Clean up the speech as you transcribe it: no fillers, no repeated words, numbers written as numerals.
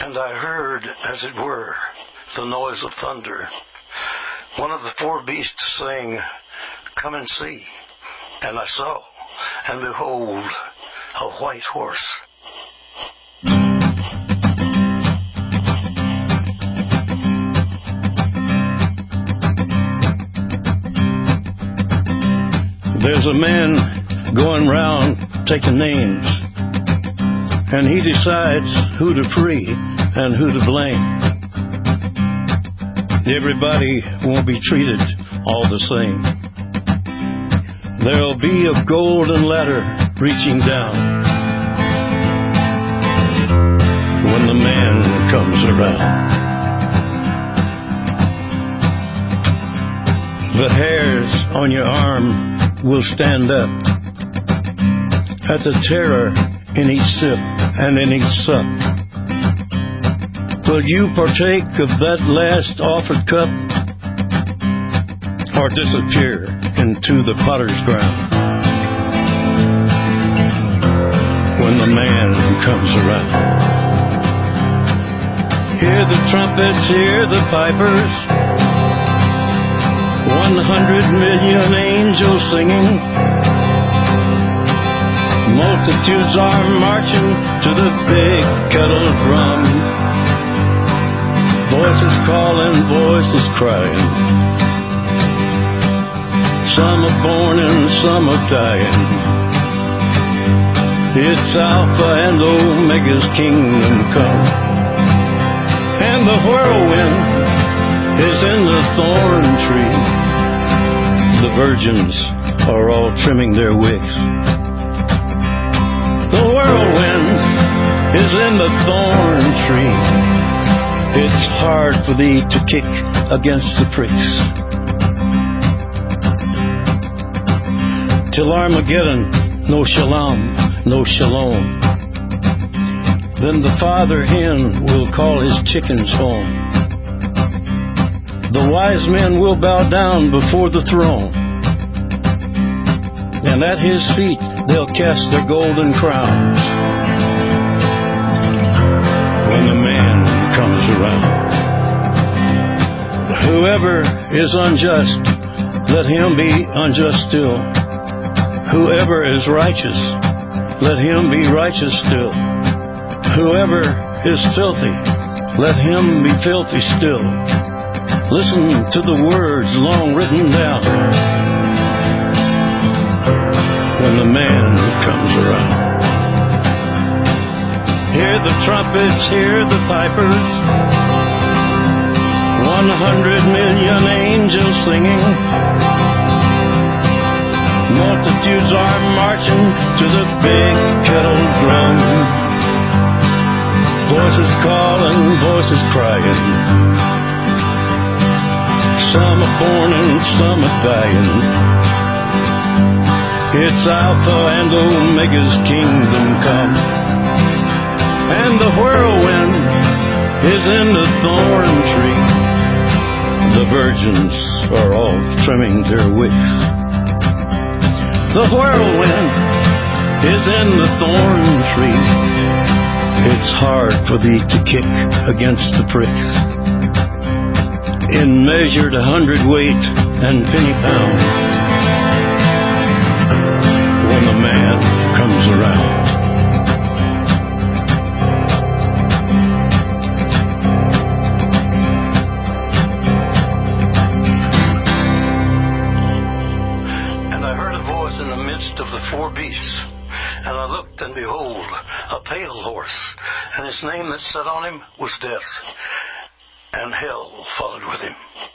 And I heard, as it were, the noise of thunder. One of the four beasts saying, "Come and see." And I saw, and behold, a white horse. There's a man going round taking names, and he decides who to free and who to blame. Everybody won't be treated all the same. There'll be a golden ladder reaching down when the man comes around. The hairs on your arm will stand up at the terror in each sip and in each sup. Will you partake of that last offered cup, or disappear into the potter's ground when the man comes around? Hear the trumpets, hear the pipers, 100 million angels singing. Multitudes are marching to the big kettle drum. Voices calling, voices crying. Some are born and some are dying. It's Alpha and Omega's kingdom come. And the whirlwind is in the thorn tree. The virgins are all trimming their wicks. The whirlwind is in the thorn tree. It's hard for thee to kick against the pricks. Till Armageddon, no shalom, no shalom. Then the father hen will call his chickens home. The wise men will bow down before the throne, and at his feet they'll cast their golden crowns when the man comes around. Whoever is unjust, let him be unjust still. Whoever is righteous, let him be righteous still. Whoever is filthy, let him be filthy still. Listen to the words long written down when the man comes around. Hear the trumpets, hear the pipers, 100 million angels singing. Multitudes are marching to the big kettle drum. Voices calling, voices crying. Some are born and some are dying. It's Alpha and Omega's kingdom come. And the whirlwind is in the thorn tree. The virgins are all trimming their wicks. The whirlwind is in the thorn tree. It's hard for thee to kick against the pricks. In measured 100-weight and penny pound when the man comes around. And I heard a voice in the midst of the four beasts, and I looked, and behold, a pale horse, and his name that sat on him was Death, and hell followed with him.